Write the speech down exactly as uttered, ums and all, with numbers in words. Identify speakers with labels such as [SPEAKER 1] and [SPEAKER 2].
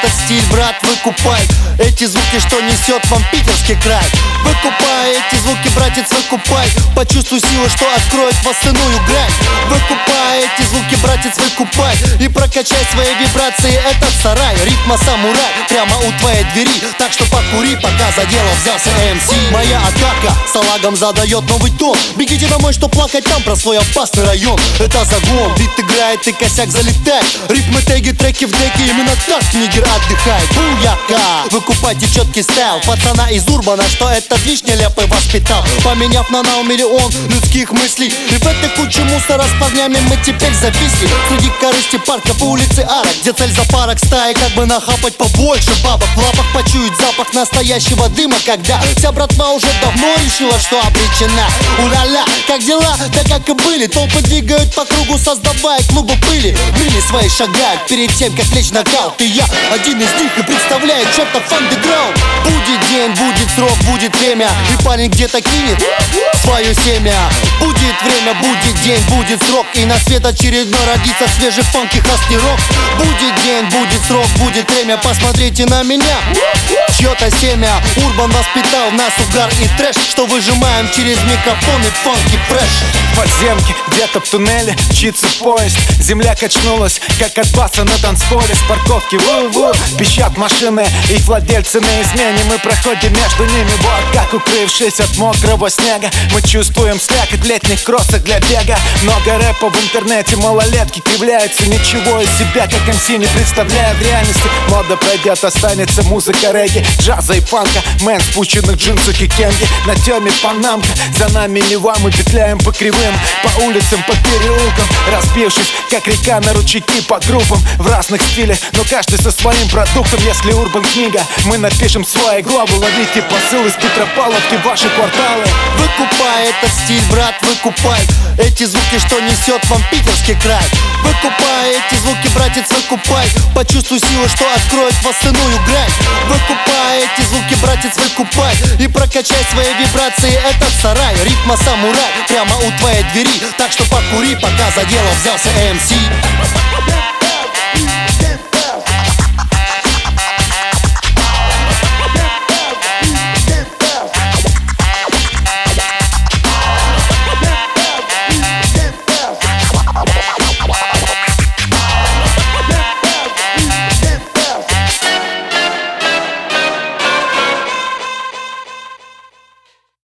[SPEAKER 1] этот стиль, брат, выкупай эти звуки, что несет вам питерский край. Выкупай эти звуки, братец, выкупай. Почувствуй силу, что откроет вас иную грань. Выкупай эти звуки, братец, выкупай. И прокачай свои вибрации, этот сарай. Ритма самурай прямо у твоей двери. Так что покури, пока за дело взялся эм си. Моя атака салагом задает новый тон. Бегите домой, что плакать там про свой опасный район. Это загон, бит играет и косяк залетает. Ритмы, теги, треки в деке, именно так нигер отдыхает. Буяка, выкупайте четкий стайл пацана из Урбана, что этот движ нелепый воспитал. Поменяв на нау миллион людских мыслей. И в этой куче мусора с парнями мы теперь зависли. Среди корысти парка по улице Арок, где цель за парок стаи, как бы нахапать побольше бабок. В лапах почуять запах настоящего дыма, когда вся братва уже давно решила, что обречена. Уля-ля, как дела? Да как и были. Толпы двигают по кругу, создавая клубы пыли. Мили свои шагают перед тем, как лечь на гаут. И я один из них и представляю чертов андеграунд. Будет день, будет срок, будет время. И парень где-то кинет свое семя. Будет время, будет день, будет срок. И на свет очередной родится свежий фанк и хасный рок. Будет день, будет срок, будет время. Посмотрите на меня, чье-то семя. Урбан воспитал нас угар и трэш, что выжимаем через микрофон и фанки фреш.
[SPEAKER 2] Подземки, где-то в туннеле мчится поезд. Земля качнулась, как от баса на танцполе. С парковки ву-ву пищат машины, их владельцы на измене. Мы проходим между ними, вот как укрывшись от мокрого снега. Мы чувствуем слякоть летних кроссок для бега. Много рэпа в интернете, малолетки кривляются. Ничего из себя, как эм си, не представляя в реальности. Мода пройдет, останется музыка регги, джаза и фанка. Мэн в спущенных джинсах и кенге. На теме панамка, за нами Нева. Мы петляем по кривым, по улицам, по переулкам, разбившись, как река на ручейки по группам. В разных стилях, но каждый со своим продуктом. Если урбан книга, мы напишем свои главы. Ловите посыл из Петропавловки в ваши кварталы.
[SPEAKER 1] Выкупай этот стиль, брат, выкупай эти звуки, что несет вам питерский край. Выкупай эти звуки, братец, выкупай. Почувствуй силу, что откроет вас иную грань. Выкупай эти звуки, братец, выкупай. И прокачай свои вибрации, этот сарай. Ритма самурай прямо у твоей двери. Так что покури, пока за дело взялся эм си.